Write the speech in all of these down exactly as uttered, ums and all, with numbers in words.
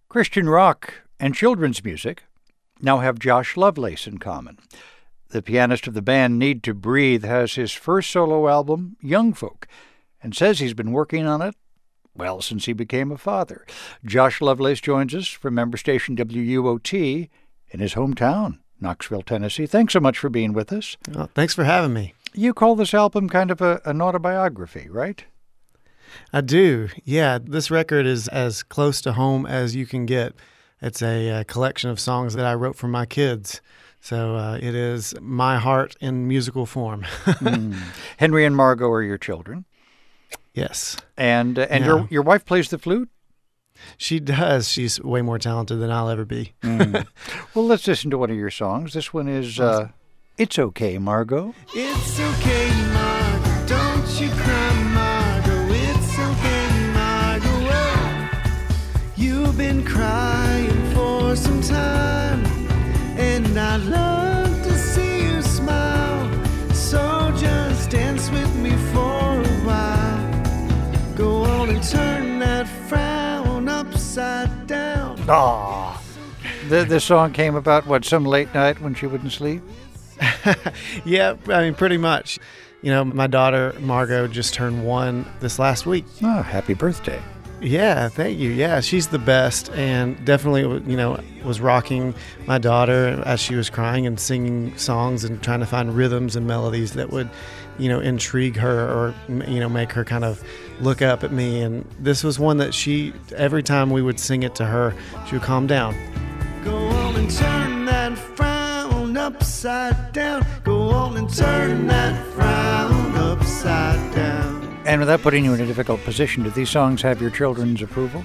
Christian rock and children's music now have Josh Lovelace in common. The pianist of the band Need to Breathe has his first solo album, Young Folk, and says he's been working on it, well, since he became a father. Josh Lovelace joins us from member station W U O T in his hometown, Knoxville, Tennessee. Thanks so much for being with us. Oh, thanks for having me. You call this album kind of a, an autobiography, right? I do. Yeah, this record is as close to home as you can get. It's a, a collection of songs that I wrote for my kids. So uh, it is my heart in musical form. mm. Henry and Margot are your children. Yes. And uh, and yeah. your your wife plays the flute? She does. She's way more talented than I'll ever be. mm. Well, let's listen to one of your songs. This one is uh, It's Okay, Margot. It's okay, Margot. Don't you cry, Margot. It's okay, Margot. Oh, you've been crying for some time, and I'd love to see you smile. So just dance with me for a while. Go on and turn that frown upside down. Ah, the the song came about what, some late night when she wouldn't sleep? Yeah, I mean, pretty much. You know, my daughter Margot just turned one this last week. Oh, happy birthday! Yeah, thank you. Yeah, she's the best, and definitely, you know, was rocking my daughter as she was crying and singing songs and trying to find rhythms and melodies that would, you know, intrigue her or, you know, make her kind of look up at me. And this was one that she, every time we would sing it to her, she would calm down. Go on and turn that frown upside down. Go on and turn that frown upside down. And without putting you in a difficult position, do these songs have your children's approval?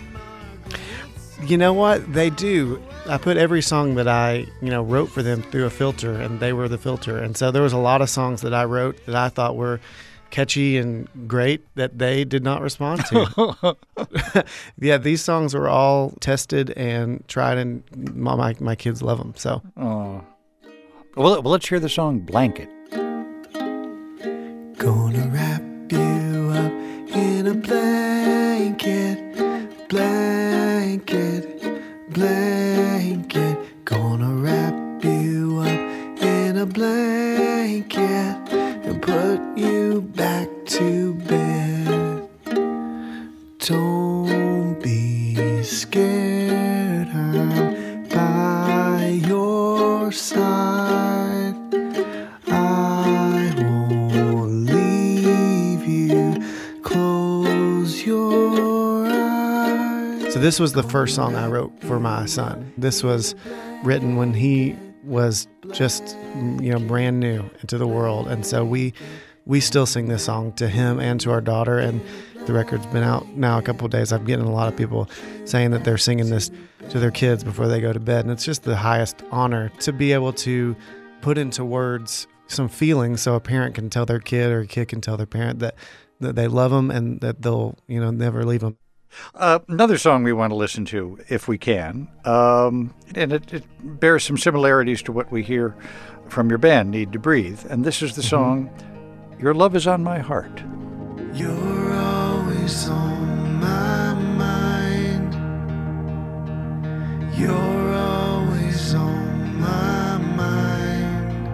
You know what? They do. I put every song that I, you know, wrote for them through a filter, and they were the filter. And so there was a lot of songs that I wrote that I thought were catchy and great that they did not respond to. Yeah, these songs were all tested and tried, and my my, my kids love them. So, oh, well, well, let's hear the song "Blanket." Gonna wrap you up in a blanket, blanket, blanket. Gonna wrap you up in a blanket and put you back to bed. Don't be scared, I'm by your side. I won't leave you. Close your eyes. so this was the first song I wrote for my son. This was written when he was just, you know, brand new into the world, and so we we still sing this song to him and to our daughter. And the record's been out now a couple of days. I'm getting a lot of people saying that they're singing this to their kids before they go to bed, and it's just the highest honor to be able to put into words some feelings so a parent can tell their kid or a kid can tell their parent that, that they love them and that they'll, you know, never leave them. Uh, another song we want to listen to, if we can, um, and it, it bears some similarities to what we hear from your band, Need to Breathe. And this is the song, Your Love Is on My Heart. You're always on my mind. You're always on my mind.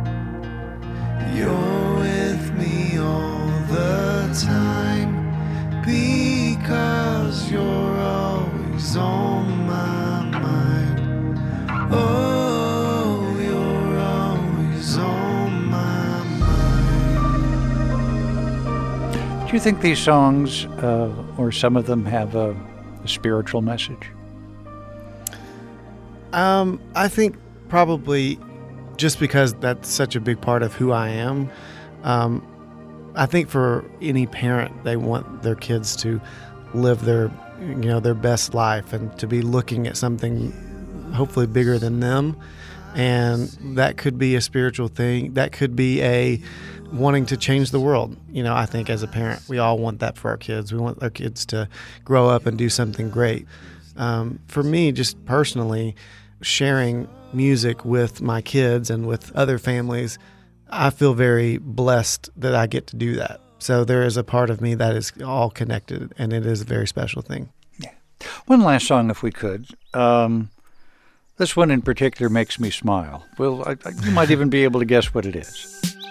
You're with me all the time because you're always on my mind. Oh, you're always on my mind. Do you think these songs, uh, or some of them, have a, a spiritual message? Um, I think probably just because that's such a big part of who I am. Um, I think for any parent, they want their kids to live their, you know, their best life and to be looking at something hopefully bigger than them. And that could be a spiritual thing. That could be a wanting to change the world. You know, I think as a parent, we all want that for our kids. We want our kids to grow up and do something great. Um, for me, just personally, sharing music with my kids and with other families, I feel very blessed that I get to do that. So there is a part of me that is all connected, and it is a very special thing. Yeah. One last song, if we could. Um, this one in particular makes me smile. Well, I, I, you might even be able to guess what it is.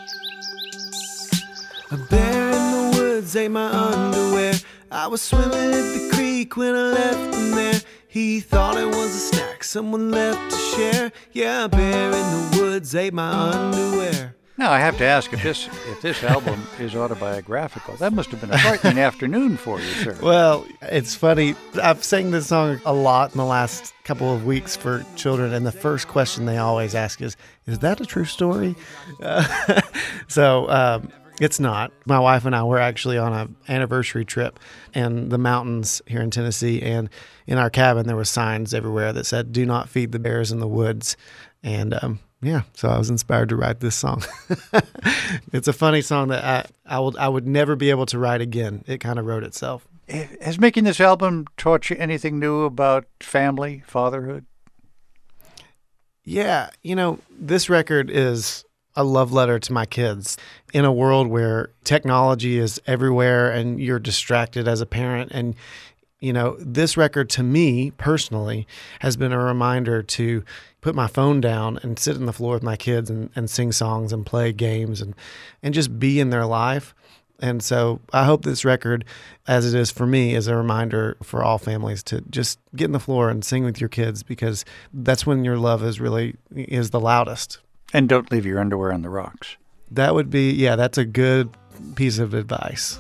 A bear in the woods ate my underwear. I was swimming at the creek when I left him there. He thought it was a snack someone left to share. Yeah, a bear in the woods ate my underwear. Now, I have to ask if this if this album is autobiographical. That must have been a frightening afternoon for you, sir. Well, it's funny. I've sang this song a lot in the last couple of weeks for children, and the first question they always ask is, is that a true story? Uh, so um, it's not. My wife and I were actually on an anniversary trip in the mountains here in Tennessee, and in our cabin there were signs everywhere that said, do not feed the bears in the woods. And um yeah, so I was inspired to write this song. It's a funny song that I I would I would never be able to write again. It kind of wrote itself. Has making this album taught you anything new about family, fatherhood? Yeah, you know, this record is a love letter to my kids in a world where technology is everywhere and you're distracted as a parent. And, you know, this record to me personally has been a reminder to put my phone down and sit on the floor with my kids and, and sing songs and play games and, and just be in their life. And so I hope this record, as it is for me, is a reminder for all families to just get in the floor and sing with your kids, because that's when your love is really is the loudest. And don't leave your underwear on the rocks. That would be, yeah, that's a good piece of advice.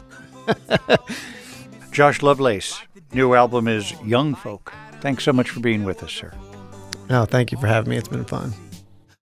Josh Lovelace, new album is Young Folk. Thanks so much for being with us, sir. No, thank you for having me. It's been fun.